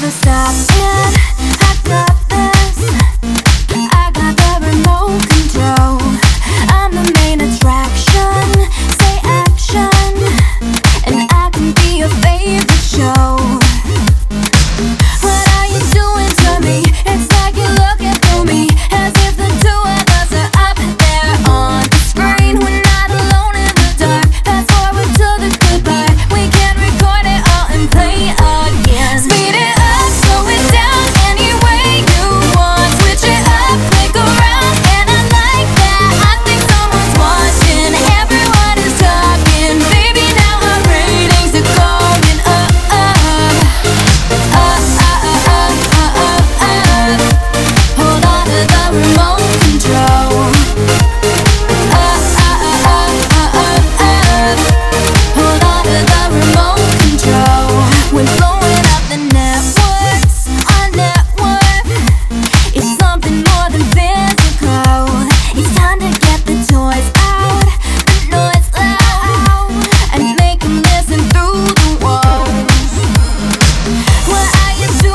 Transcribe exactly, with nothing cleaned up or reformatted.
never stop it. I got this. I got the remote control. I'm the main attraction. Say action, and I can be your favorite show. What are you doing to me? It's like you're looking through me, as if the two of us are up there on the screen. We're not alone in the dark. Fast forward to the good part. We can record it all and play again. Speed it up, slow it down, any way you want. Switch it up, click around, and I like that. I think someone's watching, everyone is talking. Baby, now our ratings are going up, up, up, up, up, up, up. Hold on to the remote control. Up, up, up, up, up, up. Hold on to the remote control. We're blowing up the networks. Our network is something more than physical. It's time to get the toys out, the noise loud, and make 'em listen through the walls. What are you doing?